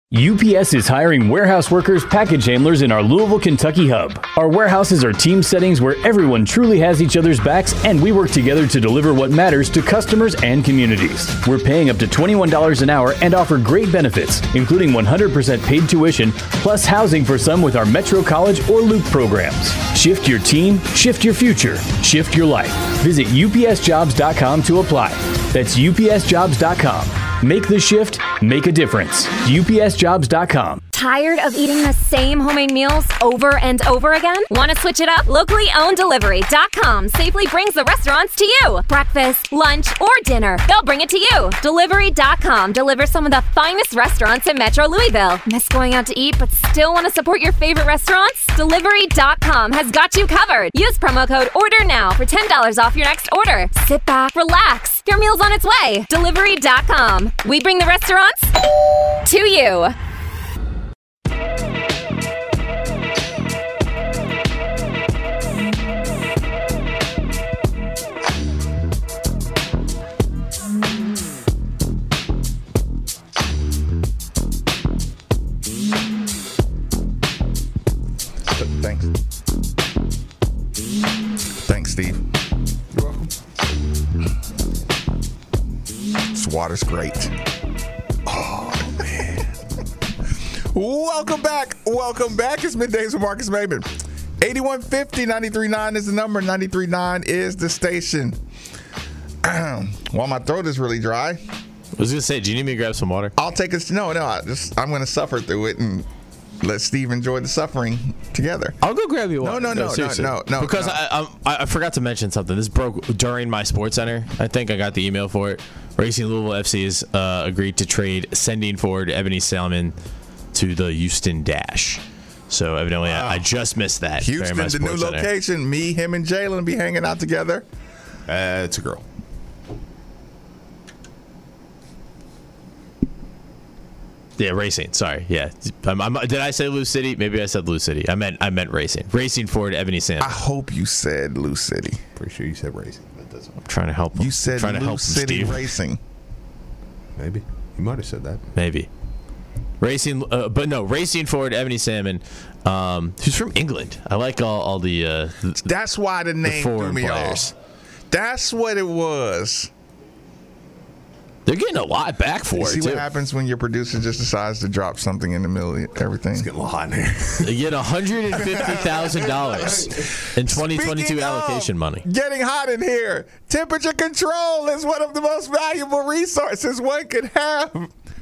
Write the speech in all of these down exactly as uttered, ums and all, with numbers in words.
U P S is hiring warehouse workers, package handlers in our Louisville, Kentucky hub. Our warehouses are team settings where everyone truly has each other's backs, and we work together to deliver what matters to customers and communities. We're paying up to twenty-one dollars an hour and offer great benefits, including one hundred percent paid tuition, plus housing for some with our Metro College or Loop programs. Shift your team, shift your future, shift your life. Visit U P S jobs dot com to apply. That's U P S jobs dot com. Make the shift, make a difference. U P S jobs dot com. Tired of eating the same homemade meals over and over again? Want to switch it up? Locally owned delivery dot com safely brings the restaurants to you. Breakfast, lunch, or dinner, they'll bring it to you. Delivery dot com delivers some of the finest restaurants in Metro Louisville. Miss going out to eat but still want to support your favorite restaurants? Delivery dot com has got you covered. Use promo code ORDERNOW for ten dollars off your next order. Sit back, relax. Your meal's on its way. Delivery dot com. We bring the restaurants to you. Thanks. Thanks, Steve. You're welcome. This water's great. Oh, man. Welcome back. Welcome back. It's Middays with Marcus Maben. eighty-one fifty, ninety-three point nine is the number. ninety-three point nine is the station. While my throat is really dry. I was going to say, do you need me to grab some water? I'll take a... No, no. I just, I'm going to suffer through it and let Steve enjoy the suffering together. I'll go grab you water. No, no, no, no, no, no. Because no. I, I I forgot to mention something. This broke during my Sports Center. I think I got the email for it. Racing Louisville F C has uh, agreed to trade sending forward Ebony Salmon to the Houston Dash. So evidently, wow. I, I just missed that. Houston, the new Center. location. Me, him, and Jalen be hanging out together. Uh, it's a girl. Yeah, racing. Sorry. Yeah. I'm, I'm, did I say Lou City? Maybe I said Lou City. I meant I meant racing. Racing Ford Ebony Salmon. I hope you said Lou City. Pretty sure you said racing. That doesn't. I'm trying to help him. You said trying Lou to help City him, Steve. Racing. Maybe you might have said that. Maybe. Racing, uh, but no, Racing Ford Ebony Salmon. Um, who's from England? I like all all the. Uh, the That's why the name the threw me players. off. That's what it was. They're getting a lot back for you it, see too. what happens when your producer just decides to drop something in the middle of everything? It's getting a lot in here. They get one hundred fifty thousand dollars in twenty twenty-two Speaking allocation of money. Getting hot in here. Temperature control is one of the most valuable resources one could have.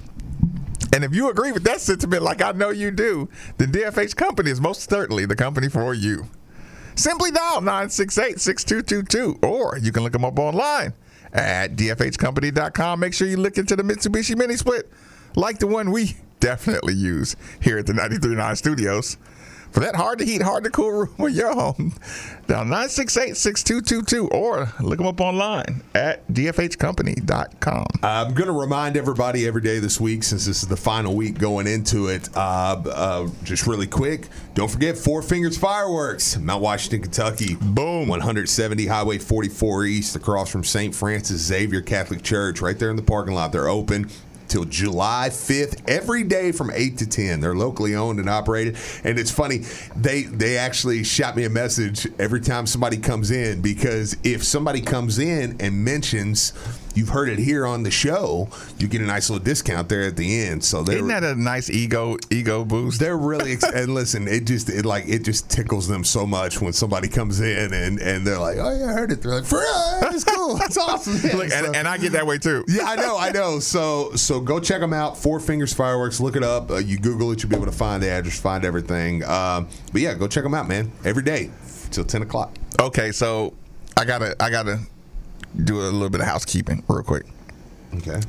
And if you agree with that sentiment, like I know you do, the D F H company is most certainly the company for you. Simply dial nine six eight, six two two two, or you can look them up online at D F H company dot com. Make sure you look into the Mitsubishi Mini Split, like the one we definitely use here at the ninety-three point nine studios. For that hard-to-heat, hard-to-cool room of your home, dial nine six eight, six two two two, or look them up online at D F H company dot com. I'm going to remind everybody every day this week, since this is the final week going into it, uh, uh, just really quick, don't forget Four Fingers Fireworks, Mount Washington, Kentucky. Boom. one seventy Highway forty-four East, across from Saint Francis Xavier Catholic Church, right there in the parking lot. They're open till July fifth, every day from eight to ten. They're locally owned and operated. And it's funny, they they actually shot me a message every time somebody comes in, because if somebody comes in and mentions you've heard it here on the show, you get a nice little discount there at the end. So they're, Isn't that a nice ego ego boost? They're really ex- and listen, it just it like it just tickles them so much when somebody comes in and, and they're like, oh yeah, I heard it. They're like, for real, that's cool, that's awesome. Yeah, Look, so, and, and I get that way too. yeah, I know, I know. So so go check them out. Four Fingers Fireworks. Look it up. Uh, you Google it, you'll be able to find the address, find everything. Um, but yeah, go check them out, man. Every day till ten o'clock. Okay, so I gotta I gotta do a little bit of housekeeping real quick. Okay.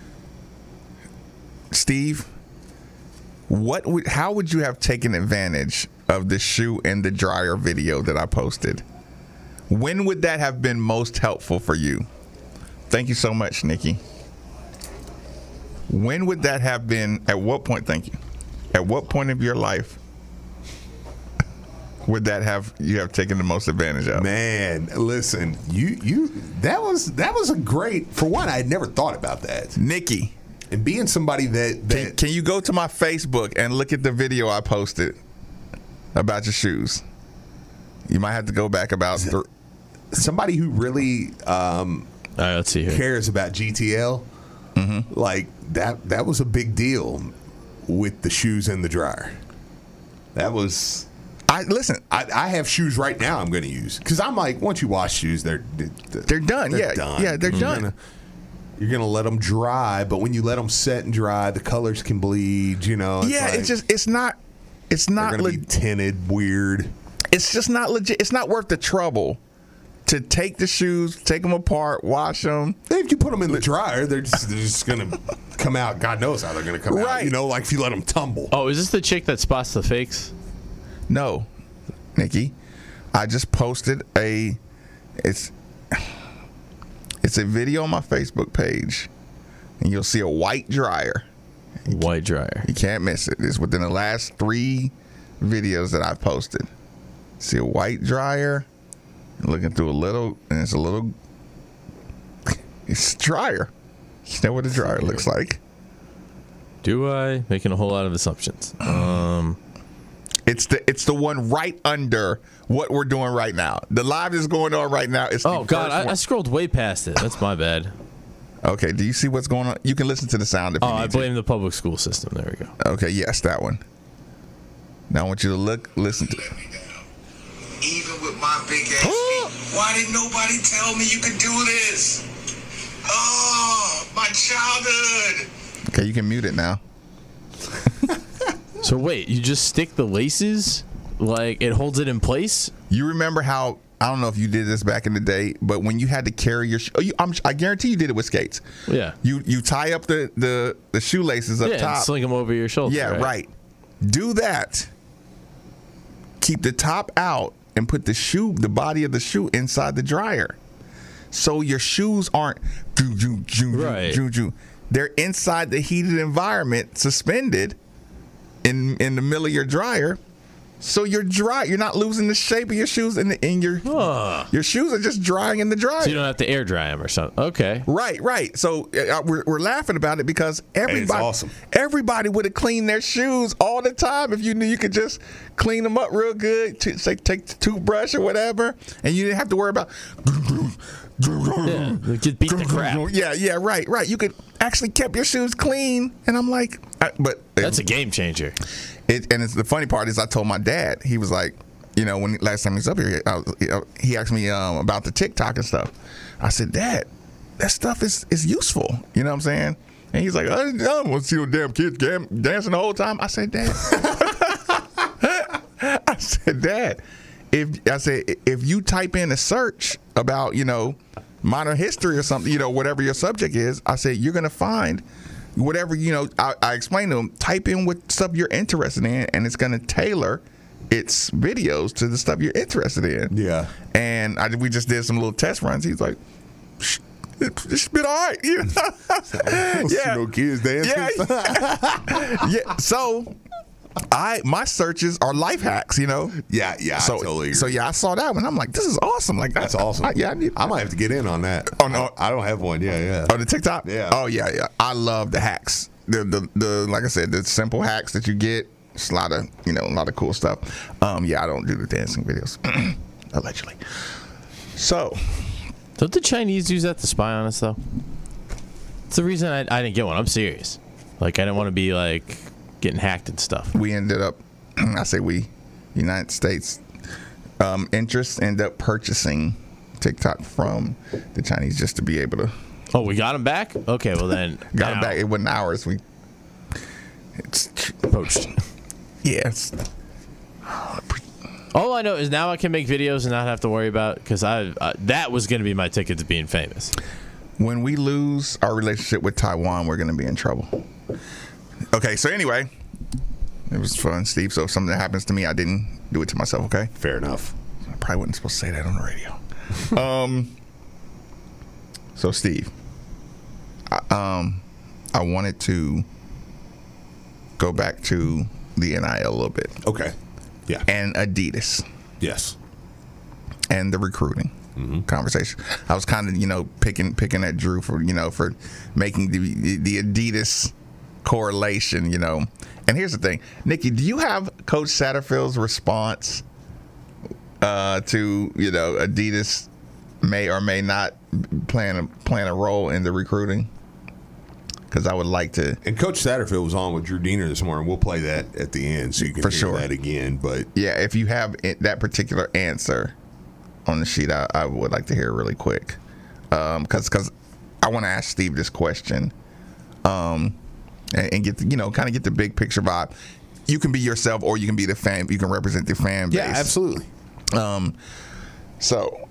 Steve, what would how would you have taken advantage of the shoe and the dryer video that I posted? When would that have been most helpful for you? Thank you so much, Nikki. When would that have been, at what point, thank you, at what point of your life would that have you have taken the most advantage of? Man, listen, you you that was that was a great, for one, I had never thought about that. Nikki, And being somebody that, that Can, can you go to my Facebook and look at the video I posted about your shoes? You might have to go back about th- somebody who really um, All right, let's see here. cares about G T L, Mm-hmm. like that that was a big deal with the shoes in the dryer. That was. I listen. I, I have shoes right now I'm going to use because I'm like, once you wash shoes, they're they're, They're done. they're Yeah, done. yeah, they're You're done. Gonna, you're gonna let them dry, but when you let them set and dry, the colors can bleed. You know. It's Yeah, like, it's just it's not it's they're not gonna le- be tinted weird. it's just not legit. It's not worth the trouble to take the shoes, take them apart, wash them. If you put them in the dryer, they're just they're just gonna come out. God knows how they're gonna come out. Right. You know, like if you let them tumble. Oh, is this the chick that spots the fakes? No, Nikki, I just posted a it's it's a video on my Facebook page, and you'll see a white dryer. White dryer. You can't miss it. It's within the last three videos that I've posted. See a white dryer, looking through a little, and it's a little. It's a dryer. You know what a dryer looks like. Do I? Making a whole lot of assumptions. Um, It's the it's the one right under what we're doing right now. The live is going on right now. It's the oh, God. first I, I one. scrolled way past it. That's my bad. Okay, do you see what's going on? You can listen to the sound if Oh, you need I blame the public school system. There we go. to. Okay, yes, that one. Now I want you to look, listen to. Even with my big ass feet. Why didn't nobody tell me you could do this? Oh, my childhood. Okay, you can mute it now. So wait, you just stick the laces? Like it holds it in place? You remember how? I don't know if you did this back in the day, but when you had to carry your, sh- oh, you, I'm, I guarantee you did it with skates. Yeah. You you tie up the the, the shoelaces up Yeah, and top. sling them over your shoulder. Yeah, right? right. Do that. Keep the top out and put the shoe, the body of the shoe, inside the dryer, so your shoes aren't. Joo, joo, joo, Right. joo, joo. They're inside the heated environment, suspended in in the middle of your dryer. So you're dry. You're not losing the shape of your shoes, and in your Huh. your shoes are just drying in the dryer. So you don't have to air dry them or something. Okay. Right, right. So uh, we're, we're laughing about it because everybody, awesome. everybody would have cleaned their shoes all the time if you knew you could just clean them up real good. To, say, take the toothbrush or whatever, and you didn't have to worry about. Yeah, just beat the crap. Yeah, yeah, right, right. You could actually kept your shoes clean, and I'm like, I, but That's a game changer. It, and it's the funny part is I told my dad, he was like, you know, when last time he was up here, I was, he asked me um, about the TikTok and stuff. I said, Dad, that stuff is, is useful. You know what I'm saying? And he's like, I don't want to see no damn kids gam- dancing the whole time. I said, Dad, I said, Dad, if I said if you type in a search about, you know, modern history or something, you know, whatever your subject is, I said you're gonna find whatever, you know. I, I explained to him, type in what stuff you're interested in, and it's gonna tailor its videos to the stuff you're interested in. Yeah. And I we just did some little test runs. He's like, Shh, it's been all right. You know? Yeah. No kids dancing. Yeah. Yeah. So I my searches are life hacks, you know. Yeah, yeah, So I totally agree. so yeah, I saw that one. I'm like, this is awesome. Like That's I- awesome. I, yeah, I need. I might have to get in on that. Oh, no. I, I don't have one. Yeah, yeah. Oh, the TikTok. Yeah. Oh yeah, yeah. I love the hacks. The the the like I said, the simple hacks that you get. It's a lot of you know a lot of cool stuff. Um, yeah, I don't do the dancing videos, allegedly. So Don't the Chinese use that to spy on us, though? It's the reason I, I didn't get one. I'm serious. Like, I didn't want to be, like, getting hacked and stuff. we ended up. I say we, United States, um, interests end up purchasing TikTok from the Chinese just to be able to Oh, we got them back? Okay, well then. got it now, back. It wasn't ours. We it's Poached. yes. All I know is now I can make videos and not have to worry about, because I uh, that was going to be my ticket to being famous. When we lose our relationship with Taiwan, we're going to be in trouble. Okay, so anyway, it was fun, Steve. So if something happens to me, I didn't do it to myself, okay? Fair enough. I probably wasn't supposed to say that on the radio. um. So, Steve, I, um, I wanted to go back to the N I L a little bit Okay. Yeah. and Adidas Yes. and the recruiting. mm-hmm. conversation. I was kind of, you know, picking picking at Drew for, you know, for making the the Adidas correlation, you know. And here's the thing, Nikki, do you have Coach Satterfield's response uh, to, you know, Adidas may or may not playing a, playing a role in the recruiting? Because I would like to. And Coach Satterfield was on with Drew Diener this morning. We'll play that at the end so you can for hear sure. that again. But yeah, if you have it, that particular answer on the sheet, I, I would like to hear it really quick. Because um, because I want to ask Steve this question. Um. And, and get the, you know, kind of get the big picture vibe. You can be yourself, or you can be the fan. You can represent the fan base. yeah, absolutely. Um, so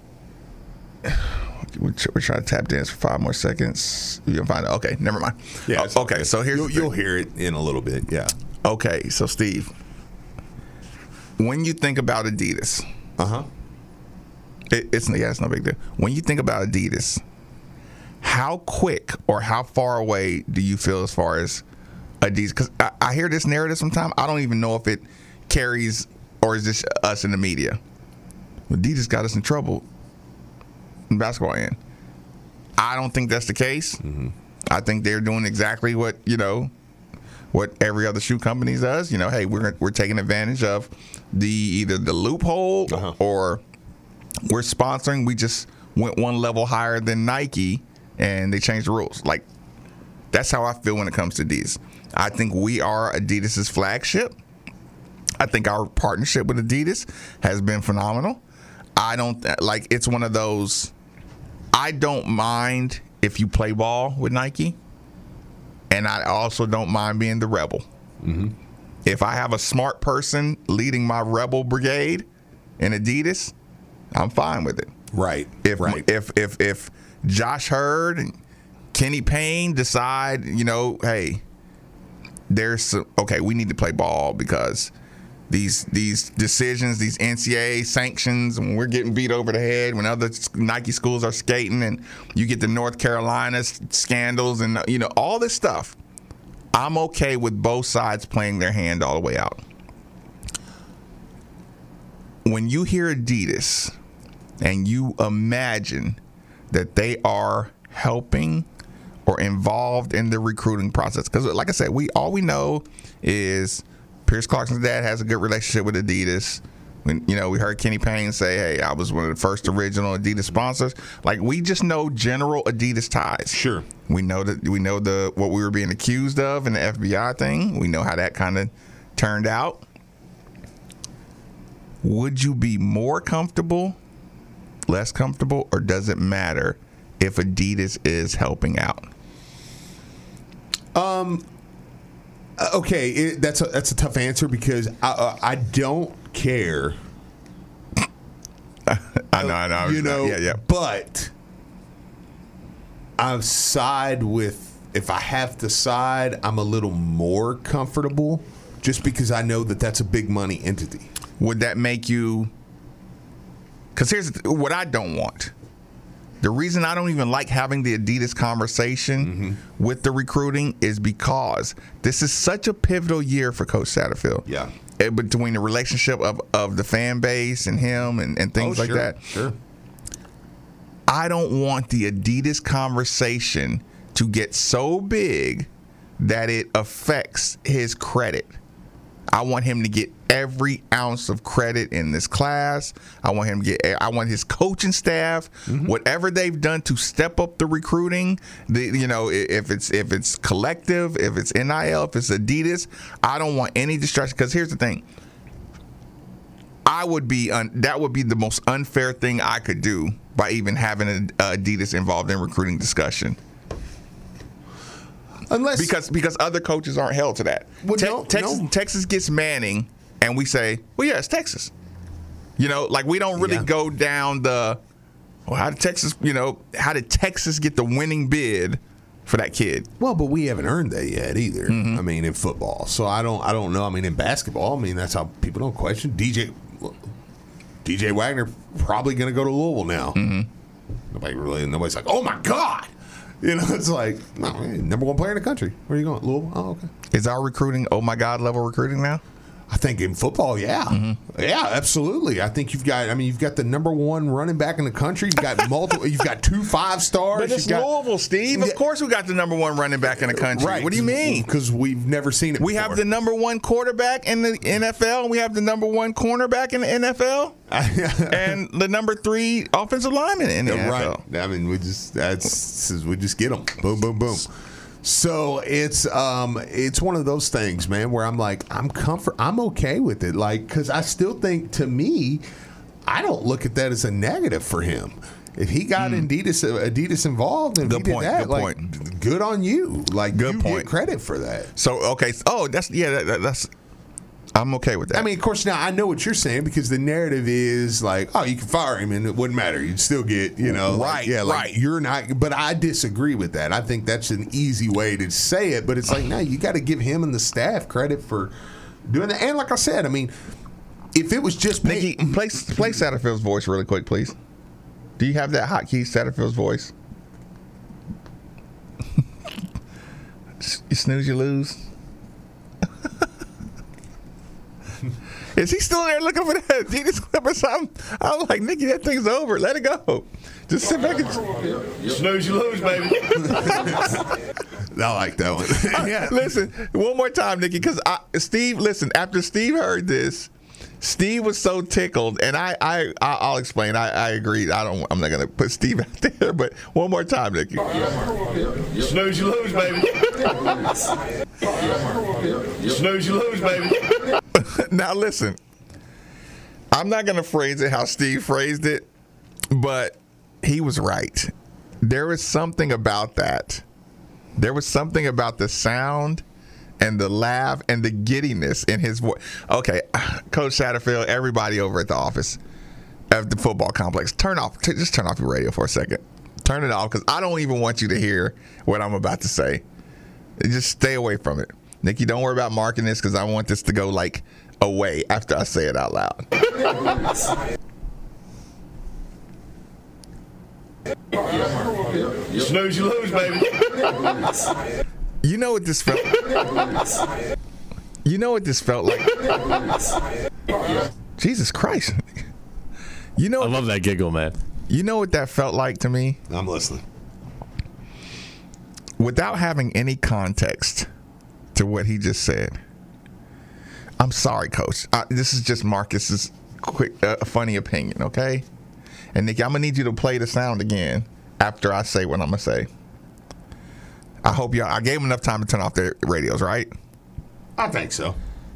we're, we're trying to tap dance for five more seconds. You can find it. Okay, never mind. Yeah. Oh, okay, so here's you'll, the you'll hear it in a little bit. Yeah. Okay, so Steve, when you think about Adidas, uh huh, it, it's yeah, it's no big deal. When you think about Adidas, how quick or how far away do you feel as far as Adidas? Because I, I hear this narrative sometimes. I don't even know if it carries or is this us in the media. Adidas got us in trouble in basketball end. I don't think that's the case. Mm-hmm. I think they're doing exactly what, you know, what every other shoe company does. You know, hey, we're we're taking advantage of the either the loophole uh-huh. or we're sponsoring. We just went one level higher than Nike and they changed the rules. Like, that's how I feel when it comes to Adidas. I think we are Adidas's flagship. I think our partnership with Adidas has been phenomenal. I don't like it's one of those. I don't mind if you play ball with Nike, and I also don't mind being the rebel. Mm-hmm. If I have a smart person leading my rebel brigade in Adidas, I'm fine with it. Right. If right. if if if Josh Hurd and Kenny Payne decide, you know, hey, there's some, okay, we need to play ball because these these decisions, these N C double A sanctions, when we're getting beat over the head, when other Nike schools are skating, and you get the North Carolina scandals and, you know, all this stuff, I'm okay with both sides playing their hand all the way out. When you hear Adidas and you imagine that they are helping or involved in the recruiting process, because like I said, we all we know is Pierce Clarkson's dad has a good relationship with Adidas. When, you know, we heard Kenny Payne say, hey, I was one of the first original Adidas sponsors. Like, we just know general Adidas ties. Sure. We know that we know the what we were being accused of in the F B I thing. We know how that kind of turned out. Would you be more comfortable, less comfortable, or does it matter if Adidas is helping out? Um. Okay, it, that's a that's a tough answer because I uh, I don't care. I know, I know. You know, yeah, yeah. But I side with, if I have to side, I'm a little more comfortable just because I know that that's a big money entity. Would that make you? Because here's what I don't want. The reason I don't even like having the Adidas conversation mm-hmm. with the recruiting is because this is such a pivotal year for Coach Satterfield. Yeah. It, between the relationship of, of the fan base and him and, and things oh, like sure, that. Sure. I don't want the Adidas conversation to get so big that it affects his credit. I want him to get every ounce of credit in this class. I want him to get. I want his coaching staff, mm-hmm. whatever they've done to step up the recruiting. The, you know, if it's if it's collective, if it's N I L, if it's Adidas, I don't want any distraction. Because here's the thing: I would be un, that would be the most unfair thing I could do by even having a, a Adidas involved in recruiting discussion. Unless because because other coaches aren't held to that. Well, Te- no, Texas no. Texas gets Manning, and we say, well, yeah, it's Texas. You know, like we don't really yeah. go down the. Well, how did Texas? You know, how did Texas get the winning bid for that kid? Well, but we haven't earned that yet either. Mm-hmm. I mean, in football, so I don't I don't know. I mean, in basketball, I mean that's how people don't question D J. D J Wagner probably going to go to Louisville now. Mm-hmm. Nobody really. Nobody's like, oh my God. You know, it's like, no, number one player in the country. Where are you going? Louisville? Oh, okay. Is our recruiting, oh my God, level recruiting now? I think in football, yeah, mm-hmm. yeah, absolutely. I think you've got. I mean, you've got the number one running back in the country. You've got multiple. You've got two five stars. But it's got, Louisville, Steve. Of course, we got the number one running back in the country. Right? What do you mean? Because we've never seen it. We before. have the number one quarterback in the N F L, and we have the number one cornerback in the N F L, and the number three offensive lineman in the yeah, N F L. Right. I mean, we just that's we just get them. Boom, boom, boom. So it's um it's one of those things, man, where I'm like I'm comfort I'm okay with it, like because I still think to me, I don't look at that as a negative for him. If he got mm. Adidas Adidas involved and good he point, did that, good like point. good on you, like good you point. Get credit for that. So okay, oh that's yeah that, that, that's. I'm okay with that. I mean, of course, now I know what you're saying because the narrative is like, oh, you can fire him and it wouldn't matter. You'd still get, you know, right, like, yeah, like right. You're not, but I disagree with that. I think that's an easy way to say it, but it's like, no, you got to give him and the staff credit for doing that. And like I said, I mean, if it was just Nikki, me, play play Satterfield's voice really quick, please. Do you have that hotkey Satterfield's voice? You snooze, you lose. Is he still there looking for that Adidas clip or something? I'm like, Nikki, that thing's over. Let it go. Just sit back and snooze, you lose, baby. I like that one. Yeah. Listen, one more time, Nikki, because Steve. Listen, after Steve heard this, Steve was so tickled, and I, I, I'll explain. I, I agree. I don't. I'm not gonna put Steve out there, but one more time, Nikki. Snooze, you lose, baby. Snooze, you lose, baby. Now listen, I'm not gonna phrase it how Steve phrased it, but he was right. There was something about that. There was something about the sound and the laugh and the giddiness in his voice. Okay, Coach Satterfield, everybody over at the office at the football complex, turn off, t- just turn off your radio for a second. Turn it off because I don't even want you to hear what I'm about to say. Just stay away from it. Nikki, don't worry about marking this because I want this to go like away after I say it out loud. You snooze, you lose, baby. You know what this felt like? You know what this felt like? Jesus Christ. You know I love that giggle, man. You know what that felt like to me? I'm listening. Without having any context to what he just said. I'm sorry, Coach. I, this is just Marcus's quick, uh, funny opinion, okay? And Nikki, I'm gonna need you to play the sound again after I say what I'm gonna say. I hope y'all. I gave them enough time to turn off their radios, right? I think so.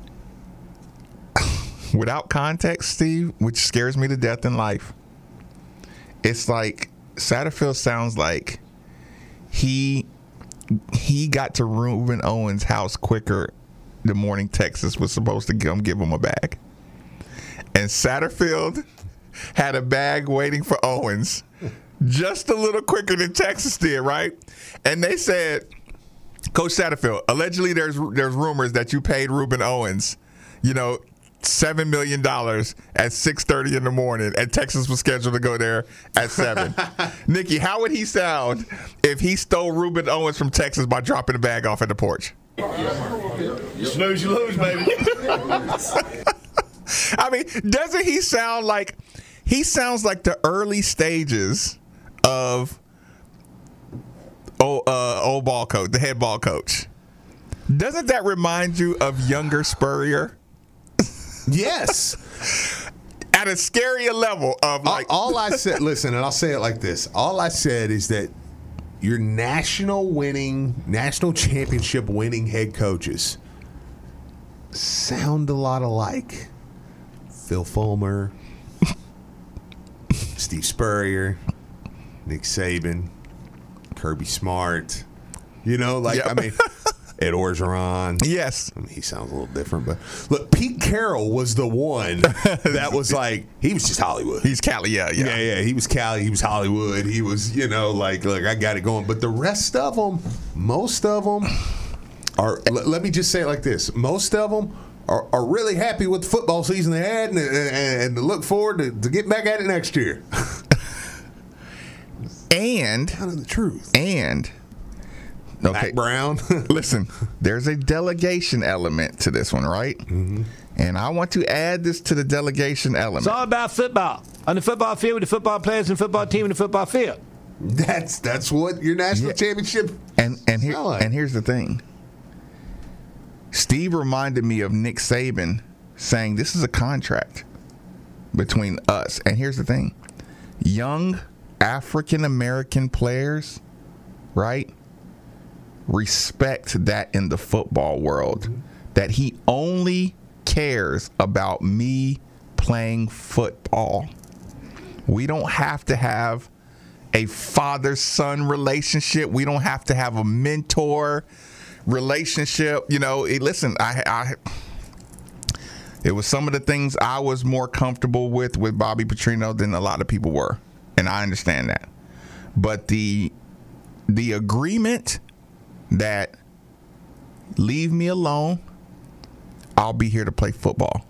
Without context, Steve, which scares me to death in life, it's like Satterfield sounds like he he got to Reuben Owens' house quicker the morning Texas was supposed to come give him a bag. And Satterfield had a bag waiting for Owens just a little quicker than Texas did, right? And they said, Coach Satterfield, allegedly there's there's rumors that you paid Reuben Owens, you know, seven million dollars at six thirty in the morning, and Texas was scheduled to go there at seven. Nikki, how would he sound if he stole Reuben Owens from Texas by dropping the bag off at the porch? You snooze, you lose, baby. I mean, doesn't he sound like he sounds like the early stages of old, uh, old ball coach, the head ball coach? Doesn't that remind you of younger Spurrier? Yes. At a scarier level of like. All, all I said, listen, and I'll say it like this. All I said is that your national winning, national championship winning head coaches sound a lot alike. Phil Fulmer, Steve Spurrier, Nick Saban, Kirby Smart. You know, like, yep. I mean, Ed Orgeron. Yes. I mean, he sounds a little different, but look, Pete Carroll was the one that was like, he was just Hollywood. He's Cali, yeah, yeah. Yeah, yeah. He was Cali, he was Hollywood. He was, you know, like, look, I got it going. But the rest of them, most of them are, l- let me just say it like this. Most of them are, are really happy with the football season they had and, and, and look forward to, to get back at it next year. And, kind of the truth. And Okay. Mac Brown. Listen, there's a delegation element to this one, right? Mm-hmm. And I want to add this to the delegation element. It's all about football. On the football field with the football players and the football team and the football field. That's that's what your national Yeah. championship. And and here Smell like. and here's the thing. Steve reminded me of Nick Saban saying this is a contract between us. And here's the thing. Young African American players, right? Respect that in the football world. That he only cares about me playing football. We don't have to have a father-son relationship. We don't have to have a mentor relationship. You know, it, listen, I, I, it was some of the things I was more comfortable with with Bobby Petrino than a lot of people were, and I understand that. But the the agreement that leave me alone, I'll be here to play football.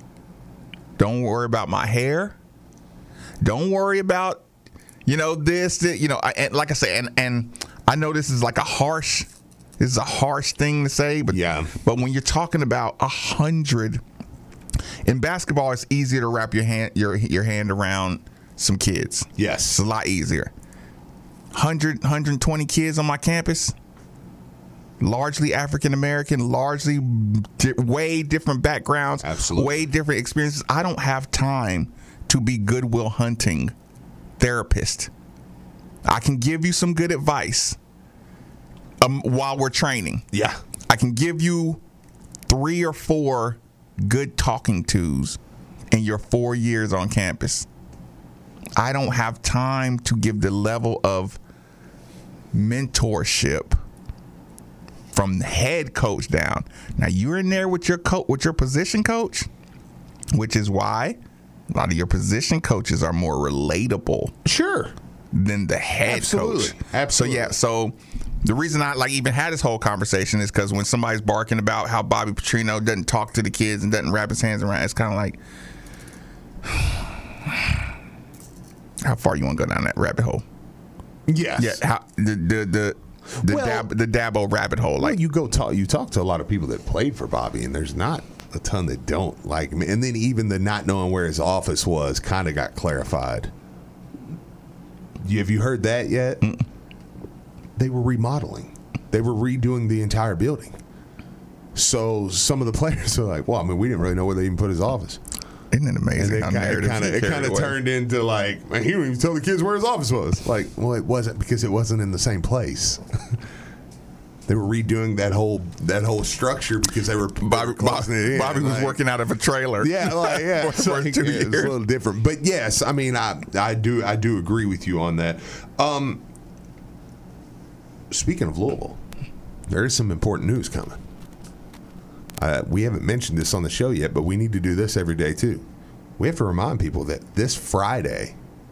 Don't worry about my hair. Don't worry about, you know, this, this you know, I, and like I say, and, and I know this is like a harsh, this is a harsh thing to say, but Yeah. But when you're talking about a hundred, in basketball, it's easier to wrap your hand your your hand around some kids. Yes. It's a lot easier. one hundred, one hundred twenty kids on my campus, largely African American, largely di- way different backgrounds, Absolutely. way different experiences. I don't have time to be Goodwill Hunting therapist. I can give you some good advice um, while we're training. Yeah. I can give you three or four good talking tos in your four years on campus. I don't have time to give the level of mentorship from the head coach down. Now you're in there with your co- with your position coach, which is why a lot of your position coaches are more relatable Sure. than the head Absolutely. coach. Absolutely. So yeah, so the reason I like even had this whole conversation is because when somebody's barking about how Bobby Petrino doesn't talk to the kids and doesn't wrap his hands around, it's kind of like, how far you want to go down that rabbit hole? Yes. Yeah, how, the the the the, Well- dab, the Dabo rabbit hole. Like Like you go talk, you talk to a lot of people that played for Bobby, and there's not a ton that don't like him. And then even the not knowing where his office was kind of got clarified. You- Have you heard that yet? Mm. They were remodeling. They were redoing the entire building. So some of the players are like, "Well, I mean, we didn't really know where they even put his office." isn't it And amazing it how kind of, narratives kind of, get it carried kind of away? turned into like, man, he didn't even tell the kids where his office was. Like, well, it wasn't because it wasn't in the same place. They were redoing that whole that whole structure because they were Bobby, closing it in. Bobby was Like, working out of a trailer. Yeah, like, yeah, for, so, for yeah, two it's years. a little different. But yes, I mean, I I do I do agree with you on that. Um, speaking of Louisville, there is some important news coming. Uh, we haven't mentioned this on the show yet, but we need to do this every day too. We have to remind people that this Friday,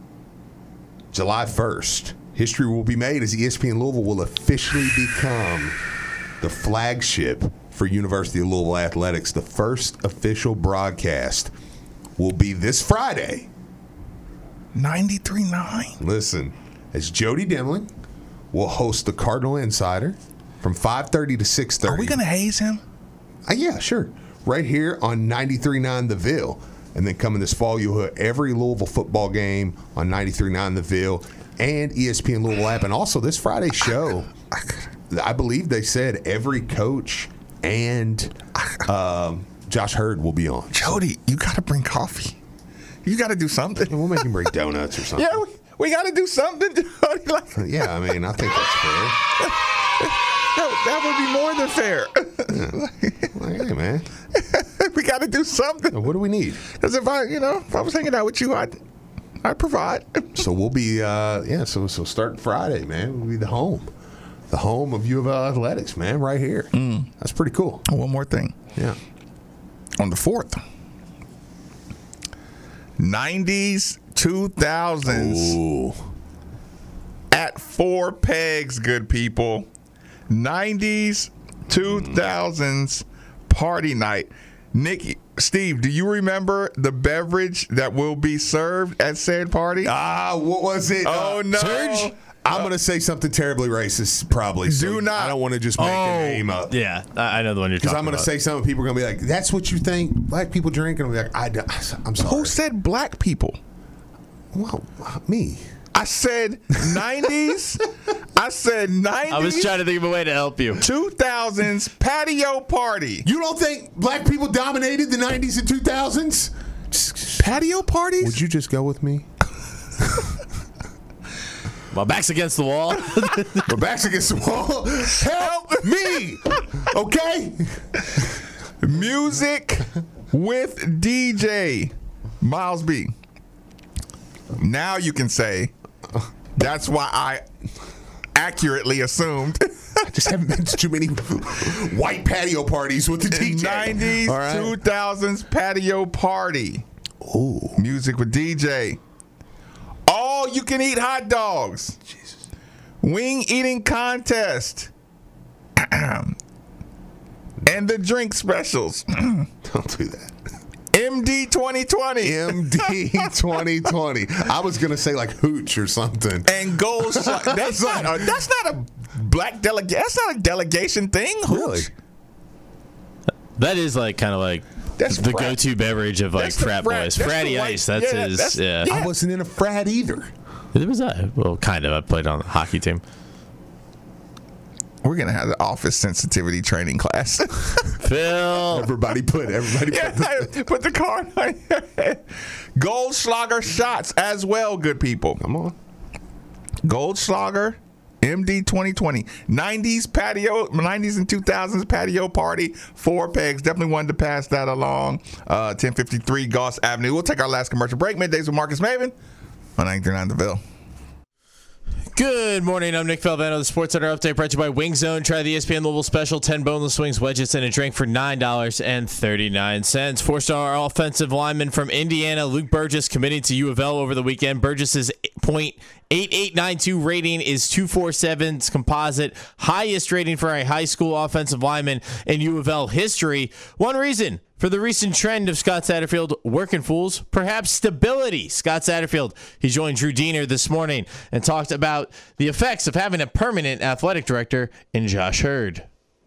July first, history will be made as E S P N Louisville will officially become the flagship for University of Louisville Athletics. The first official broadcast will be this Friday. ninety-three nine. Listen, as Jody Demling will host the Cardinal Insider from five thirty to six thirty. Are we going to haze him? Uh, yeah, sure. Right here on ninety-three point nine The Ville. And then coming this fall, you'll hear every Louisville football game on ninety-three point nine The Ville and E S P N Louisville app. And also this Friday show, I believe they said every coach and um, Josh Hurd will be on. Jody, you got to bring coffee. You got to do something. We'll make him bring donuts or something. Yeah, we, we got to do something, Jody. Like, Yeah, I mean, I think that's fair. that, that would be more than fair. Like, hey, man, We got to do something. what do we need? Because if I, you know, if I was hanging out with you, I'd, I'd provide. So we'll be, uh, yeah, so so starting Friday, man, we'll be the home. The home of U of L Athletics, man, right here. Mm. That's pretty cool. One more thing. Yeah. On the fourth, nineties, two thousands Ooh. at Four Pegs, good people. nineties, two thousands party night. Nick, Steve, do you remember the beverage that will be served at said party? Ah, what was it? Oh, Uh, no. Surge? I'm going to say something terribly racist, probably. So Do not. I don't want to just make Oh, a name up. Yeah, I I know the one you're Because talking I'm going to about. say something, people are going to be like, that's what you think black people drink? And I'm like, I, I'm sorry. Who said black people? Well, me. I said nineties. I said nineties. I was trying to think of a way to help you. two thousands patio party. You don't think black people dominated the nineties and two thousands? Patio parties? Would you just go with me? My back's against the wall. My back's against the wall. Help me. Okay? Music with D J Miles B. Now you can say that's why I accurately assumed. I just haven't been to too many white patio parties with the D J. nineties, All right. two thousands patio party. Ooh. Music with D J. All you can eat hot dogs. Jesus. Wing eating contest. And the drink specials. Don't do that. M D twenty twenty. M D twenty twenty. I was going to say like hooch or something. And gold shot. That's not a, that's not a black delegate. That's not a delegation thing. Really? That is like kind of like That's the frat. go-to beverage of like That's the frat, frat- boys. that's the Fratty white- ice. That's yeah, his. that's- yeah. yeah. I wasn't in a frat either. It was that. Well, kind of. I played on the hockey team. We're gonna have the office sensitivity training class. Phil. Everybody put everybody Yeah, put the, put the card on your head. Goldschlager shots as well, good people. Come on. Goldschlager, M D twenty twenty. nineties patio, nineties and two thousands patio party. Four pegs. Definitely wanted to pass that along. Uh, ten fifty-three Goss Avenue. We'll take our last commercial break. Middays with Marcus Maven on ninety-three point nine The Ville. Good morning. I'm Nick Falvano. The Sports Center update brought to you by Wing Zone. Try the E S P N Louisville special: ten boneless wings, wedges, and a drink for nine dollars and thirty-nine cents. Four-star offensive lineman from Indiana, Luke Burgess, committed to U of L over the weekend. Burgess's point eight eight nine two rating is two forty-seven's composite, highest rating for a high school offensive lineman in U of L history. One reason for the recent trend of Scott Satterfield working fools, perhaps stability. Scott Satterfield, he joined Drew Diener this morning and talked about the effects of having a permanent athletic director in Josh Hurd.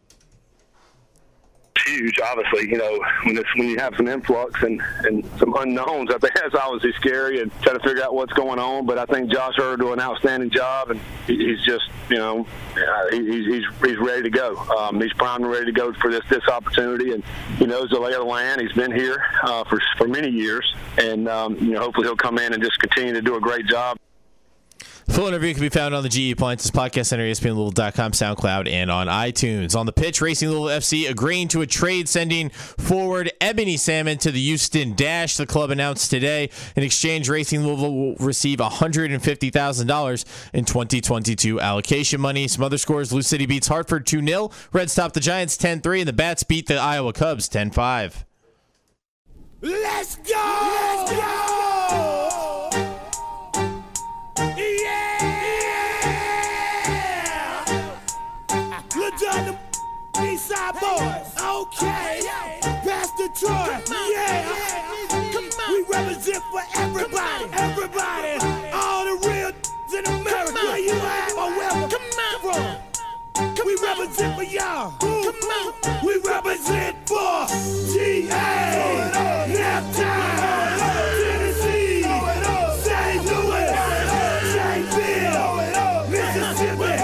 Huge, obviously. You know, when this when you have some influx and, and some unknowns, I think that's obviously scary and try to figure out what's going on. But I think Josh Hurd doing an outstanding job, and he, he's just, you know, uh, he, he's he's he's ready to go. Um, he's primed and ready to go for this this opportunity, and he knows the lay of the land. He's been here uh, for for many years, and um, you know, hopefully he'll come in and just continue to do a great job. Full interview can be found on the G E Appliances Podcast Center, E S P N Louisville dot com, SoundCloud, and on iTunes. On the pitch, Racing Louisville F C agreeing to a trade sending forward Ebony Salmon to the Houston Dash. The club announced today. In exchange, Racing Louisville will receive one hundred fifty thousand dollars in twenty twenty-two allocation money. Some other scores: Lou City beats Hartford two nil. Reds top the Giants ten three, and the Bats beat the Iowa Cubs ten five. Let's go! Let's go! Done the Eastside Boys. Okay. Pastor Troy. Yeah. We represent for everybody. Everybody. All the real in America. Where you at? Or wherever from. We represent for y'all. Come on. We represent for G A. Naptown. Tennessee. Saint Louis. Shanksville. Mississippi.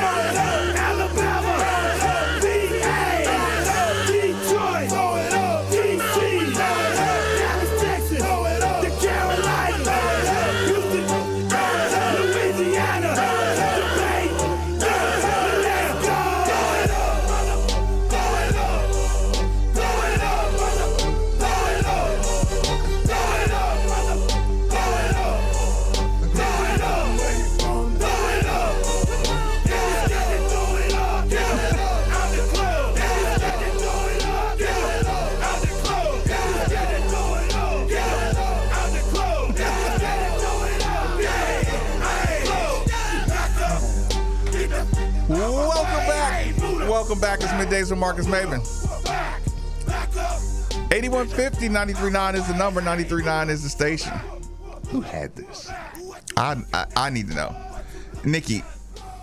Welcome back. It's Middays with Marcus Maven. eighty-one fifty, ninety-three point nine is the number. ninety-three point nine is the station. Who had this? I, I I need to know. Nikki,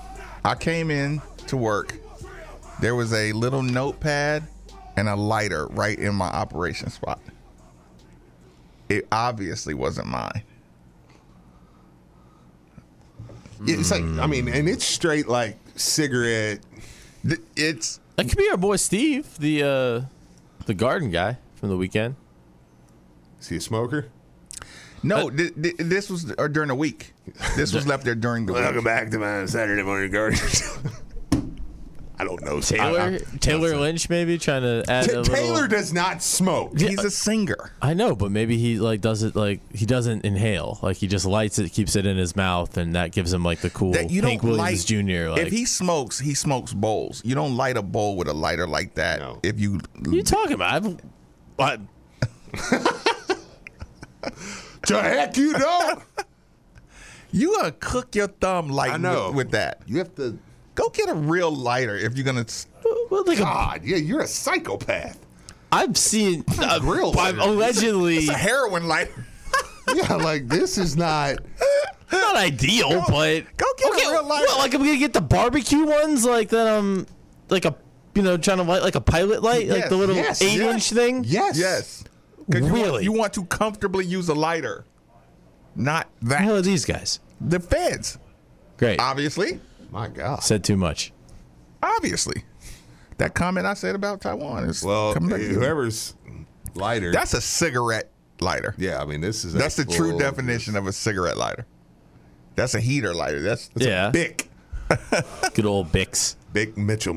I came in to work. There was a little notepad and a lighter right in my operation spot. It obviously wasn't mine. It's like, I mean, and it's straight like cigarette. It's that could be our boy Steve, the uh, the garden guy from the weekend. Is he a smoker? No, th- th- this was or during the week. This was left there during the week. Welcome back to my Saturday morning garden. I don't know. Taylor I, I, Taylor Lynch maybe trying to add T- a little. Taylor does not smoke. He's a singer. I know, but maybe he like does it like he doesn't inhale. Like he just lights it, keeps it in his mouth, and that gives him like the cool That you Hank don't Williams light, Junior Like, if he smokes, he smokes bowls. You don't light a bowl with a lighter like that. No. If you, what are you talking about? I've, I, the heck you don't. You gonna cook your thumb like I know. With, with that. You have to go get a real lighter if you're gonna. well, like God, a, yeah, you're a psychopath. I've seen a grill. I've allegedly it's a heroin lighter. Yeah, like this is not not ideal, go, but go get okay, a real lighter. What, like I'm gonna get the barbecue ones, like that. Um, like a you know trying to light like a pilot light, yes, like the little yes, eight yes. inch thing. Yes, yes. You really, want, you want to comfortably use a lighter, not the that. hell are these guys? The feds, Great. obviously, My God, Said too much. obviously. That comment I said about Taiwan is well, coming back to you. whoever's lighter. That's a cigarette lighter. yeah. I mean, this is That's the full- true definition of a cigarette lighter. That's a heater lighter. That's, that's Yeah. a Bic. Good old Bix. Big Mitchell.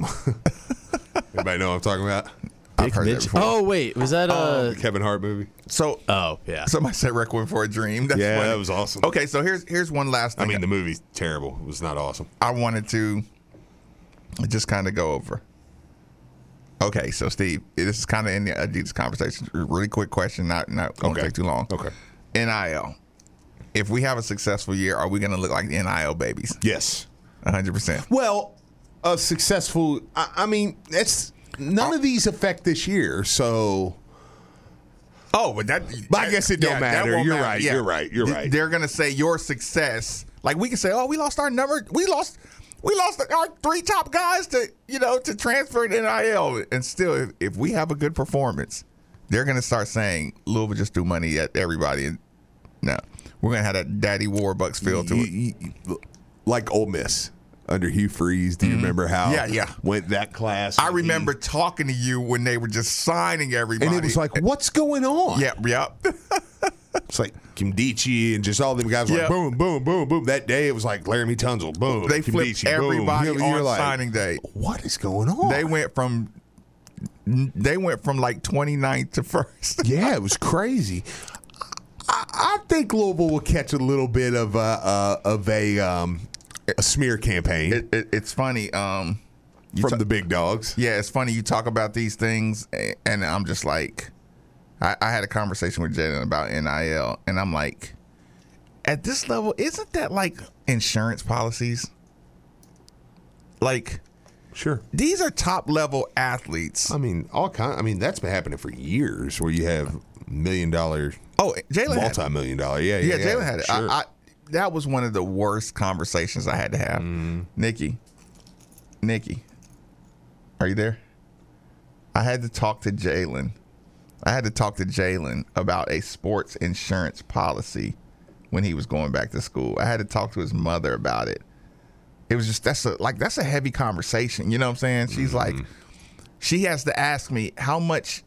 Anybody know what I'm talking about? I've Big heard that Mitch. before. Oh wait, was that uh? The Kevin Hart movie. So oh yeah. somebody said Requiem for a Dream. That's Yeah, funny. that was awesome. Okay, so here's here's one last I thing. mean, the movie's terrible. It was not awesome. I wanted to just kind of go over. Okay, so Steve, this is kind of in the Adidas conversation. Really quick question, not not going to Okay. take too long. Okay. N I L. If we have a successful year, are we going to look like N I L babies? Yes. one hundred percent. Well, a successful. I, I mean, it's none of these affect this year, so. Oh, but that. But I guess it don't that matter. won't You're right, you're right, you're Th- right. They're going to say your success. Like we can say, oh, we lost our number. We lost. We lost our three top guys to you know to transfer to N I L, and still, if, if we have a good performance, they're going to start saying Louisville just threw money at everybody. And no, we're going to have that Daddy Warbucks feel to it. You- you- like Ole Miss under Hugh Freeze. Do you remember how? Yeah, yeah. Went that class. I and he- remember talking to you when they were just signing everybody, and it was like, what's going on? yeah, yep. It's like Kimdichi and just all them guys were Yeah. like boom, boom, boom, boom. That day it was like Laramie Tunzel, boom. They flipped Kimdichi, everybody boom. on You're like, signing day. what is going on? They went from they went from like twenty-ninth to first. Yeah, it was crazy. I, I think Louisville will catch a little bit of a, uh, of a um, a smear campaign It, it, it's funny. Um, you from ta- the big dogs. yeah, it's funny. You talk about these things, a- and I'm just like, I, I had a conversation with Jaden about N I L, and I'm like, at this level, isn't that like insurance policies? Like, Sure. these are top level athletes. I mean, all kind. I mean, that's been happening for years, where you have million dollar, Oh, Jalen had it. multi million dollar. Yeah, yeah, Yeah, Jalen had it. Sure. I, I, that was one of the worst conversations I had to have. Mm-hmm. Nikki, Nikki, are you there? I had to talk to Jalen. I had to talk to Jalen about a sports insurance policy when he was going back to school. I had to talk to his mother about it. It was just that's a like that's a heavy conversation. You know what I'm saying? She's Mm-hmm. like, she has to ask me how much.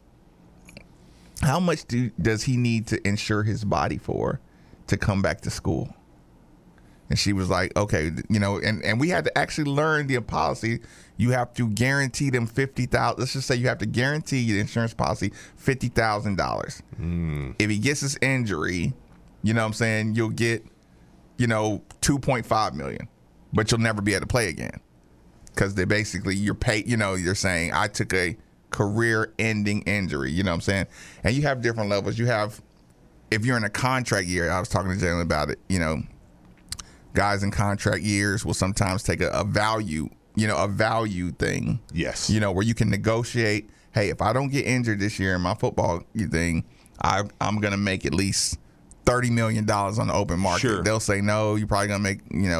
How much do, does he need to insure his body for to come back to school? And she was like, okay, you know, and, and we had to actually learn the policy. You have to guarantee them fifty thousand dollars. Let's just say you have to guarantee the insurance policy fifty thousand dollars. Mm. If he gets his injury, you know what I'm saying, you'll get, you know, two point five million dollars, but you'll never be able to play again. Because they basically, you're paid, you know, you're saying, I took a career-ending injury, you know what I'm saying? And you have different levels. You have, if you're in a contract year, I was talking to Jalen about it, you know, guys in contract years will sometimes take a, a value, you know, a value thing. Yes. You know, where you can negotiate, hey, if I don't get injured this year in my football thing, I, I'm going to make at least thirty million dollars on the open market. Sure. They'll say, no, you're probably going to make, you know,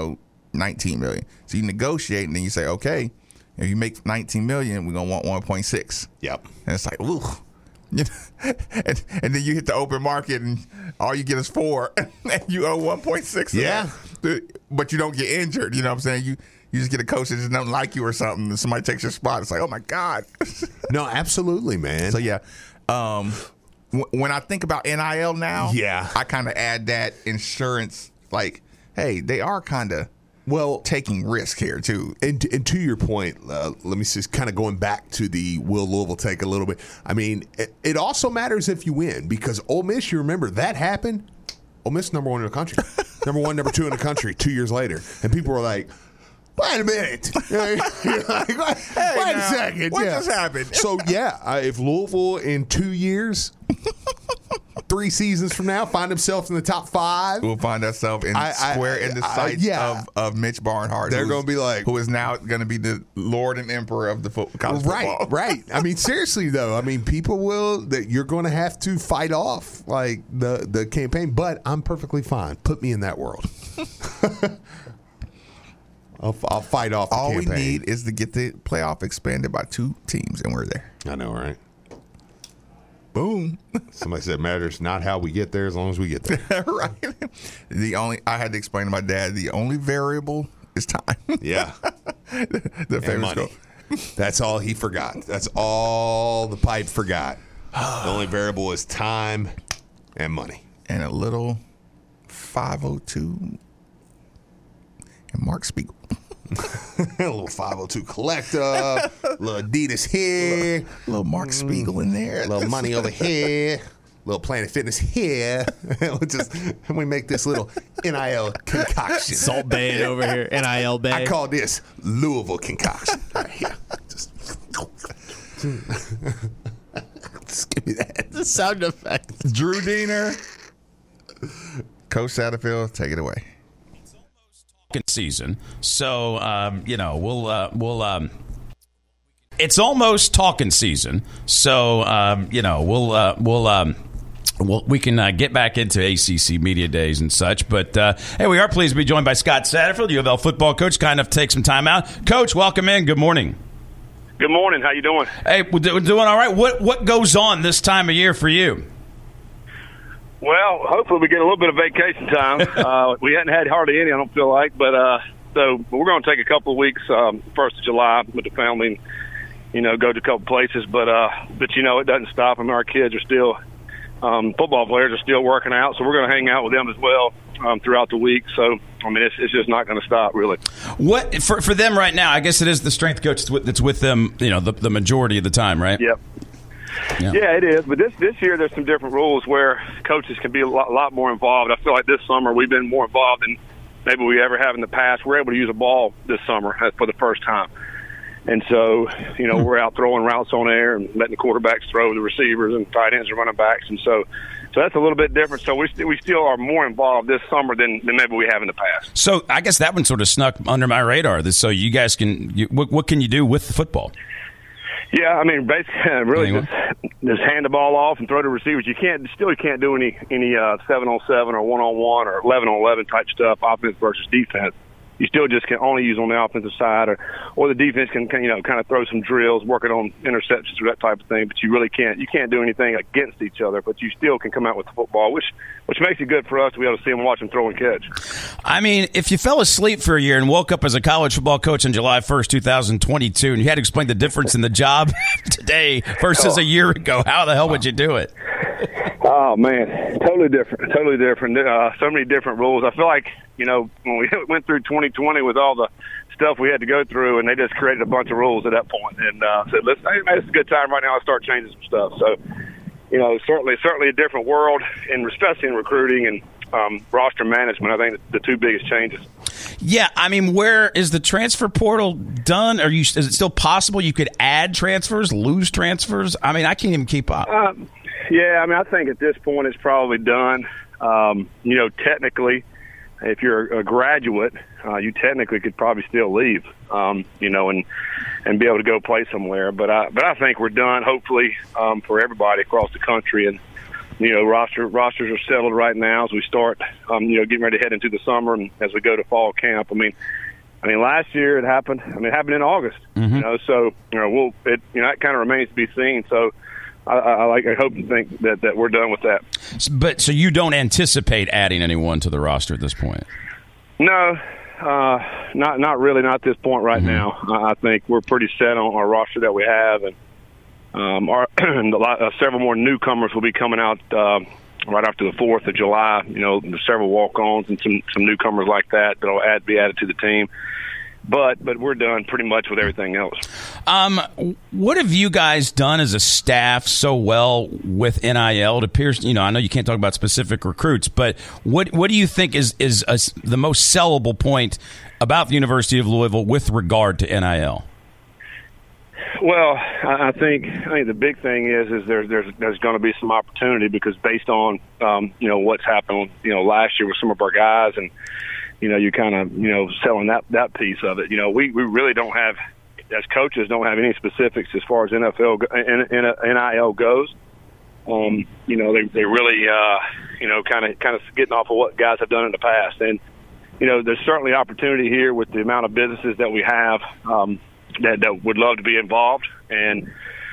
nineteen million. So you negotiate, and then you say, okay, if you make nineteen million, we're gonna want one point six. Yep. And it's like, ooh. You know, and, and then you hit the open market, and all you get is four, and you owe one point six. Yeah. But you don't get injured. You know what I'm saying? You you just get a coach that just doesn't like you or something, and somebody takes your spot. It's like, oh my God. No, absolutely, man. So yeah, um, w- when I think about N I L now, yeah, I kind of add that insurance. Like, hey, they are kind of well taking risk here too. And, and to your point, uh, let me just kind of going back to the will Louisville take a little bit. I mean, it, it also matters if you win, because Ole Miss, you remember that happened. Ole Miss number one in the country, number one, number two in the country. Two years later, and people were like, wait a minute. You're like, wait hey, wait now, a second. What yeah. just happened? So, yeah, uh, if Louisville in two years, three seasons from now, find themselves in the top five, we'll find ourselves in I, I, square in the I, sights yeah. of, of Mitch Barnhart. They're going to be like, who is now going to be the Lord and Emperor of the fo- college right, football. Right. I mean, seriously, though, I mean, people will, that you're going to have to fight off like the, the campaign, but I'm perfectly fine. Put me in that world. I'll, I'll fight off the All campaign. we need is to get the playoff expanded by two teams, and we're there. I know, right? Boom. Somebody said matters not how we get there, as long as we get there. Right. The only I had to explain to my dad, the only variable is time. Yeah. the the famous money. That's all he forgot. That's all the pipe forgot. The only variable is time and money. And a little five oh two and Mark Spiegel. A little five oh two collector, a little Adidas here, a little Mark Spiegel in there, a little money over here, a little Planet Fitness here. We'll just we make this little N I L concoction. Salt Bay over here, N I L Bay. I call this Louisville concoction right here. Just, just give me that. The sound effect. Drew Diener, Coach Satterfield, take it away. Season, so um, you know we'll uh, we'll. Um, it's almost talking season, so um, you know we'll uh, we'll. Um, Well, we can uh, get back into A C C Media Days and such, but uh, hey, we are pleased to be joined by Scott Satterfield, U of L football coach. Kind of take some time out, Coach. Welcome in. Good morning. Good morning. How you doing? Hey, we're doing all right. What what goes on this time of year for you? Well, hopefully we get a little bit of vacation time. uh, we hadn't had hardly any, I don't feel like, but uh, so we're going to take a couple of weeks, um, first of July with the family, and, you know, go to a couple places. But uh, but you know, it doesn't stop. I mean, our kids are still um, football players are still working out, so we're going to hang out with them as well um, throughout the week. So I mean, it's, it's just not going to stop, really. What for for them right now? I guess it is the strength coach that's with, that's with them, you know, the, the majority of the time, right? Yep. Yeah. yeah, it is. But this this year, there's some different rules where coaches can be a lot, lot more involved. I feel like this summer we've been more involved than maybe we ever have in the past. We're able to use a ball this summer for the first time. And so, you know, we're out throwing routes on air and letting the quarterbacks throw the receivers and tight ends and running backs. And so so that's a little bit different. So we, st- we still are more involved this summer than, than maybe we have in the past. So I guess that one sort of snuck under my radar. So you guys can you, – what, what can you do with the football? Yeah, I mean, basically, really just, just hand the ball off and throw to receivers. You can't still you can't do any any uh, seven on seven or one on one or eleven on eleven type stuff, offense versus defense. You still just can only use on the offensive side, or or the defense can, can you know kind of throw some drills, working on interceptions or that type of thing. But you really can't you can't do anything against each other. But you still can come out with the football, which which makes it good for us to be able to see them watch them throw and catch. I mean, if you fell asleep for a year and woke up as a college football coach on July first, twenty twenty-two, and you had to explain the difference in the job today versus a year ago, how the hell would you do it? Oh, man, totally different, totally different. Uh, so many different rules. I feel like, you know, when we went through twenty twenty with all the stuff we had to go through, and they just created a bunch of rules at that point, and uh, said, "Listen, hey, man, it's a good time right now to start changing some stuff." So, you know, certainly, certainly a different world, and especially in recruiting and um, roster management. I think the two biggest changes. Yeah, I mean, where is the transfer portal done? Are you? Is it still possible you could add transfers, lose transfers? I mean, I can't even keep up. Um, yeah, I mean, I think at this point it's probably done. Um, you know, technically, if you're a graduate, uh, you technically could probably still leave, um, you know, and and be able to go play somewhere. But I, but I think we're done, hopefully, um, for everybody across the country. And you know, roster rosters are settled right now as we start, um, you know, getting ready to head into the summer and as we go to fall camp. I mean, I mean, last year it happened. I mean, it happened in August. Mm-hmm. You know, so you know, we'll it you know that kind of remains to be seen. So. I, I like. I hope to think that, that we're done with that. But so you don't anticipate adding anyone to the roster at this point? No, uh, not not really. Not at this point right Mm-hmm. now. I I think we're pretty set on our roster that we have, and um, our and a lot, uh, several more newcomers will be coming out uh, right after the fourth of July. You know, there's several walk-ons and some some newcomers like that that'll add be added to the team. But but we're done pretty much with everything else. Um, what have you guys done as a staff so well with N I L? It appears, you know, I know you can't talk about specific recruits, but what what do you think is is a, the most sellable point about the University of Louisville with regard to N I L? Well, I I think I think the big thing is is there, there's there's going to be some opportunity because based on um, you know what's happened you know last year with some of our guys and. You know, you kind of, you know, selling that, that piece of it. You know, we, we really don't have, as coaches, don't have any specifics as far as N F L, N I L goes. Um, you know, they they really, uh, you know, kind of kind of getting off of what guys have done in the past. And, you know, there's certainly opportunity here with the amount of businesses that we have um, that, that would love to be involved. And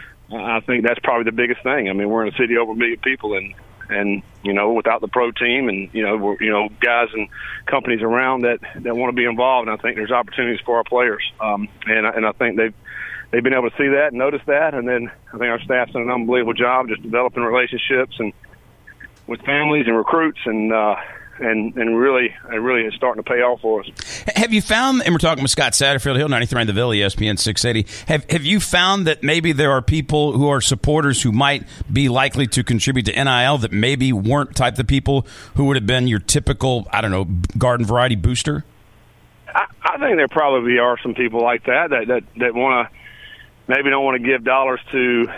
I think that's probably the biggest thing. I mean, we're in a city over a million people, and, and you know, without the pro team and, you know, we're, you know, guys and companies around that, that want to be involved, and I think there's opportunities for our players. Um, and, and I think they've, they've been able to see that and notice that. And then I think our staff's done an unbelievable job just developing relationships and with families and recruits and, uh, and, and really, and really it's starting to pay off for us. Have you found, and we're talking with Scott Satterfield, Hill ninety-three in the Ville, E S P N six eighty, have have you found that maybe there are people who are supporters who might be likely to contribute to N I L that maybe weren't type of people who would have been your typical, I don't know, garden variety booster? I, I think there probably are some people like that that, that, that want to, maybe don't want to give dollars to,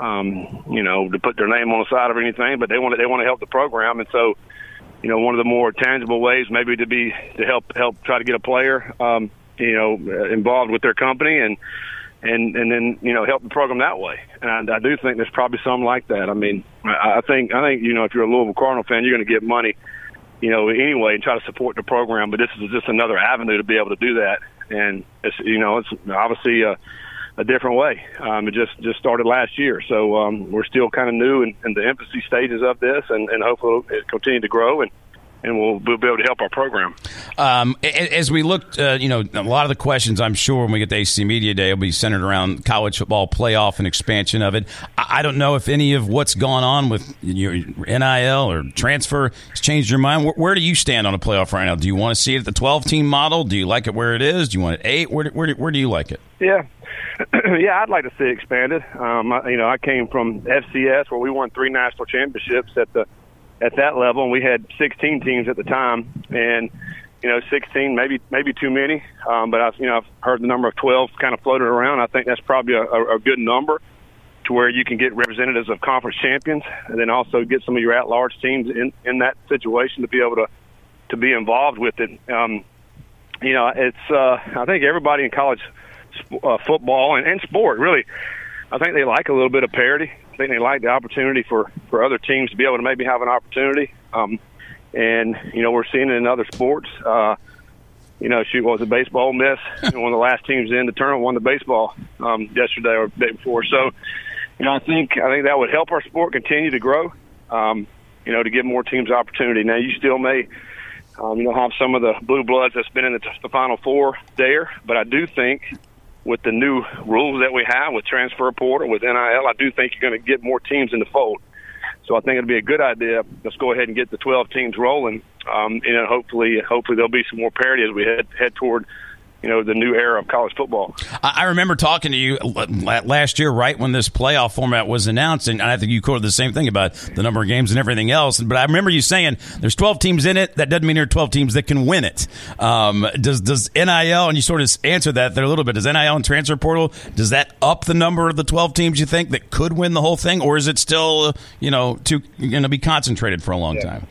um, you know, to put their name on the side of anything, but they want to, they want to help the program. And so, you know, one of the more tangible ways maybe to be to help help try to get a player, um, you know, involved with their company and and and then you know help the program that way. And I, I do think there's probably some like that. I mean, I, I think I think you know if you're a Louisville Cardinal fan, you're going to get money, you know, anyway and try to support the program. But this is just another avenue to be able to do that. And it's you know it's obviously a, a different way. Um, it just just started last year, so um, we're still kind of new in, in the infancy stages of this, and, and hopefully it'll continue to grow and. And we'll, we'll be able to help our program. Um, as we looked, uh, you know, a lot of the questions, I'm sure, when we get to A C Media Day, will be centered around college football playoff and expansion of it. I, I don't know if any of what's gone on with your N I L or transfer has changed your mind. Where, where do you stand on a playoff right now? Do you want to see it at the twelve-team model? Do you like it where it is? Do you want it eight? Where, where, where do you like it? Yeah. yeah, I'd like to see it expanded. Um, I, you know, I came from F C S where we won three national championships at the at that level, and we had sixteen teams at the time, and you know, sixteen maybe maybe too many. Um, but I, you know, I've heard the number of twelve kind of floated around. I think that's probably a, a, a good number to where you can get representatives of conference champions, and then also get some of your at-large teams in, in that situation to be able to to be involved with it. Um, you know, it's uh, I think everybody in college sp- uh, football and, and sport really, I think they like a little bit of parity. I think they like the opportunity for, for other teams to be able to maybe have an opportunity. Um, and, you know, we're seeing it in other sports. Uh, you know, shoot, what was it, baseball miss? You know, one of the last teams in the tournament won the baseball um, yesterday or the day before. So, you know, I think I think that would help our sport continue to grow, um, you know, to give more teams opportunity. Now, you still may, um, you know, have some of the blue bloods that's been in the, the Final Four there. But I do think with the new rules that we have with transfer portal, with N I L, I do think you're going to get more teams in the fold. So I think it'd be a good idea. Let's go ahead and get the twelve teams rolling, um, and hopefully, hopefully there'll be some more parity as we head head toward, you know, the new era of college football. I remember talking to you last year, right when this playoff format was announced, and I think you quoted the same thing about the number of games and everything else. But I remember you saying there's twelve teams in it. That doesn't mean there are twelve teams that can win it. Um, does does N I L, and you sort of answered that there a little bit, does N I L and transfer portal, does that up the number of the twelve teams you think that could win the whole thing, or is it still, you know, too going to be concentrated for a long yeah. time?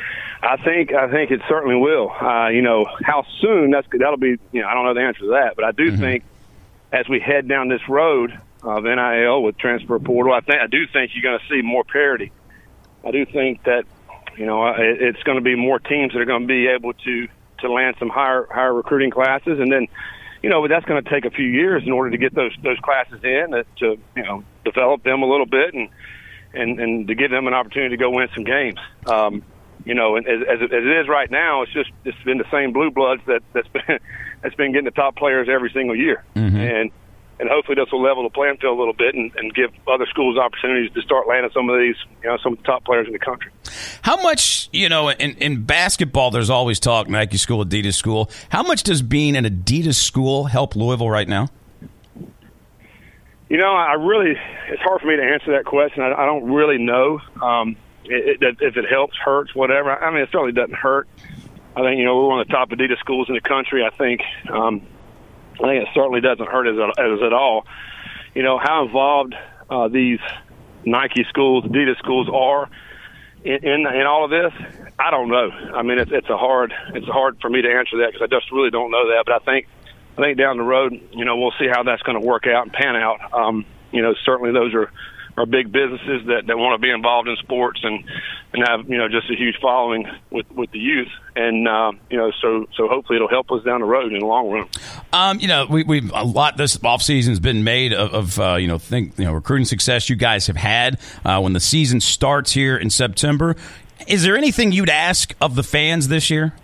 I think I think it certainly will. Uh, you know, how soon, that's that'll be, you know, I don't know the answer to that, but I do mm-hmm. think as we head down this road of N I L with transfer portal, I think I do think you're going to see more parity. I do think that, you know, it, it's going to be more teams that are going to be able to, to land some higher higher recruiting classes. And then, you know, but that's going to take a few years in order to get those those classes in, uh, to, you know, develop them a little bit and, and, and to give them an opportunity to go win some games. Um, you know, and as, as it is right now, it's just it's been the same blue bloods that, that's been that's been getting the top players every single year. Mm-hmm. And and hopefully this will level the playing field a little bit and, and give other schools opportunities to start landing some of these, you know, some of the top players in the country. How much, you know, in, in basketball, there's always talk, Nike school, Adidas school. How much does being an Adidas school help Louisville right now? You know, I really, it's hard for me to answer that question. I, I don't really know um, it, it, if it helps, hurts, whatever. I mean, it certainly doesn't hurt. I think, you know, we're one of the top Adidas schools in the country. I think, um, I think it certainly doesn't hurt as, as at all. You know, how involved uh, these Nike schools, Adidas schools are in, in in all of this, I don't know. I mean, it's it's a hard it's hard for me to answer that because I just really don't know that. But I think I think down the road, you know, we'll see how that's going to work out and pan out. Um, you know, certainly those are, are big businesses that, that want to be involved in sports and, and have, you know, just a huge following with, with the youth. And, uh, you know, so so hopefully it'll help us down the road in the long run. Um, you know, we, we've a lot this offseason has been made of, of uh, you know, think, you know, recruiting success you guys have had uh, when the season starts here in September. Is there anything you'd ask of the fans this year?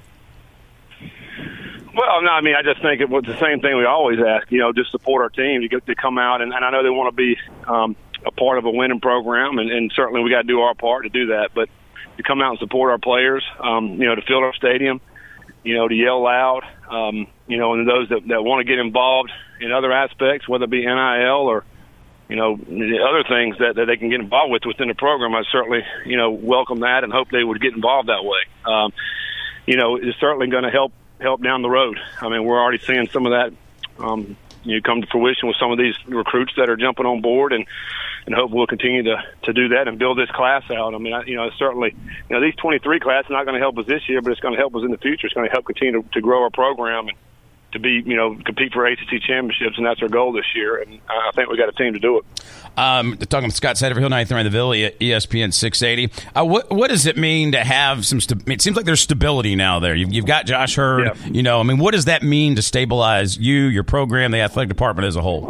Well, no, I mean, I just think it was the same thing we always ask, you know, just support our team to get to come out. And, and I know they want to be um, a part of a winning program, and, and certainly we got to do our part to do that. But to come out and support our players, um, you know, to fill our stadium, you know, to yell loud, um, you know, and those that, that want to get involved in other aspects, whether it be N I L or, you know, other things that, that they can get involved with within the program, I certainly, you know, welcome that and hope they would get involved that way. Um, you know, it's certainly going to help help down the road. I mean, we're already seeing some of that um, you know, come to fruition with some of these recruits that are jumping on board, and, and hope we'll continue to, to do that and build this class out. I mean, I, you know, certainly, you know, these twenty-three class is not going to help us this year, but it's going to help us in the future. It's going to help continue to, to grow our program and to be, you know, compete for A C C championships, and that's our goal this year. And I think we got a team to do it. Um, talking with Scott Satterfield, ninety-three in the Ville, E S P N six eighty. Uh, what what does it mean to have some? St- it seems like there's stability now there. You've, you've got Josh Hurd. Yeah. You know, I mean, what does that mean to stabilize you, your program, the athletic department as a whole?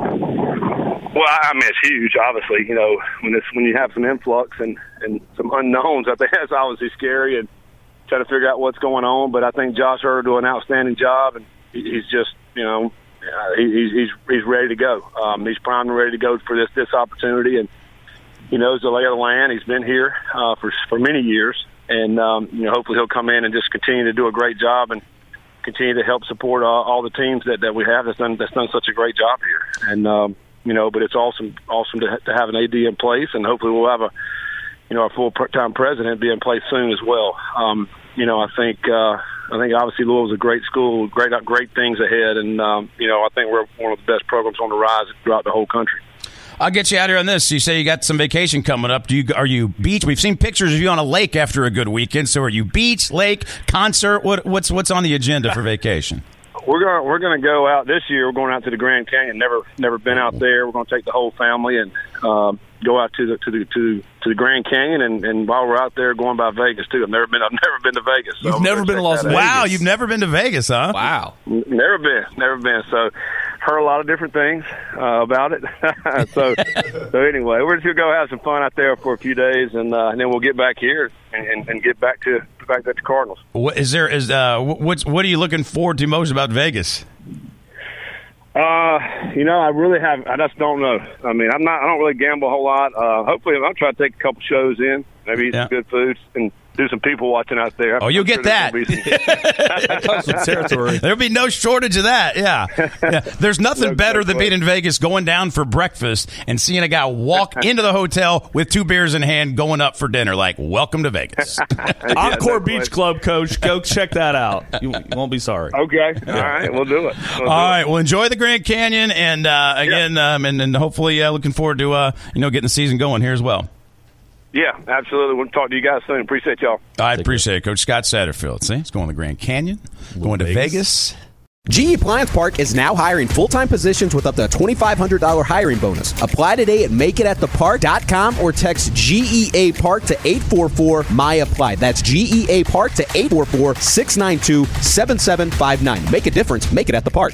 Well, I mean, it's huge. Obviously, you know, when it's when you have some influx and, and some unknowns, I think that's obviously scary and try to figure out what's going on. But I think Josh Hurd will do an outstanding job, and he's just, you know, uh, he, he's he's ready to go. Um, he's primed and ready to go for this this opportunity, and he knows the lay of the land. He's been here uh, for for many years, and um, you know, hopefully he'll come in and just continue to do a great job and continue to help support uh, all the teams that, that we have that's done that's done such a great job here. And um, you know, but it's awesome awesome to, to have an A D in place, and hopefully we'll have a you know our full time president be in place soon as well. Um, you know, I think. Uh, I think obviously Louisville's a great school, great great things ahead, and um, you know I think we're one of the best programs on the rise throughout the whole country. I'll get you out here on this. You say you got some vacation coming up. Do you are you beach? We've seen pictures of you on a lake after a good weekend. So are you beach, lake, concert? What what's what's on the agenda for vacation? We're gonna we're gonna go out this year. We're going out to the Grand Canyon. Never never been out there. We're gonna take the whole family and um, go out to the to the to to the Grand Canyon. And, and while we're out there, going by Vegas too. I've never been. I've never been to Vegas. So You've never been to Las Vegas. Wow, you've never been to Vegas, huh? Wow, never been, never been. So heard a lot of different things uh, about it. so so anyway, we're just gonna go have some fun out there for a few days, and, uh, and then we'll get back here and, and, and get back to back to the Cardinals. What is there? Is uh, what's what are you looking forward to most about Vegas? Uh, you know, I really have. I just don't know. I mean, I'm not. I don't really gamble a whole lot. Uh, hopefully, I'll try to take a couple shows in, maybe eat Yeah. some good food, and do some people watching out there. Oh, you'll I'm get sure that. there's gonna be some- that comes with territory. There'll be no shortage of that. Yeah, yeah. There's nothing No better than question. being in Vegas, going down for breakfast, and seeing a guy walk into the hotel with two beers in hand, going up for dinner. Like, welcome to Vegas. Encore no Beach question. Club, Coach. Go check that out. You, you won't be sorry. Okay. All right. We'll do it. We'll All do right. Well, enjoy the Grand Canyon, and uh, again, um, and, and hopefully, uh, looking forward to uh, you know getting the season going here as well. it. Yeah, absolutely. We'll talk to you guys soon. Appreciate y'all. I appreciate it, Coach Scott Satterfield. See, it's going to the Grand Canyon, going to Vegas. Vegas. G E Appliance Park is now hiring full-time positions with up to a twenty-five hundred dollars hiring bonus. Apply today at make it at the park dot com or text G E A Park to eight four four M Y apply. That's G E A Park to eight four four, six nine two, seven seven five nine. Make a difference. Make it at the park.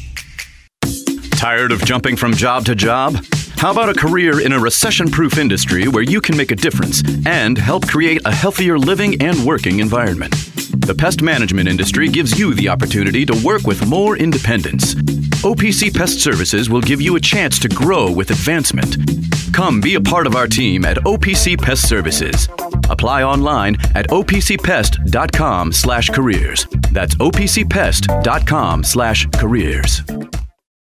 Tired of jumping from job to job? How about a career in a recession-proof industry where you can make a difference and help create a healthier living and working environment? The pest management industry gives you the opportunity to work with more independence. O P C Pest Services will give you a chance to grow with advancement. Come be a part of our team at O P C Pest Services. Apply online at O P C pest dot com slash careers. That's O P C pest dot com slash careers.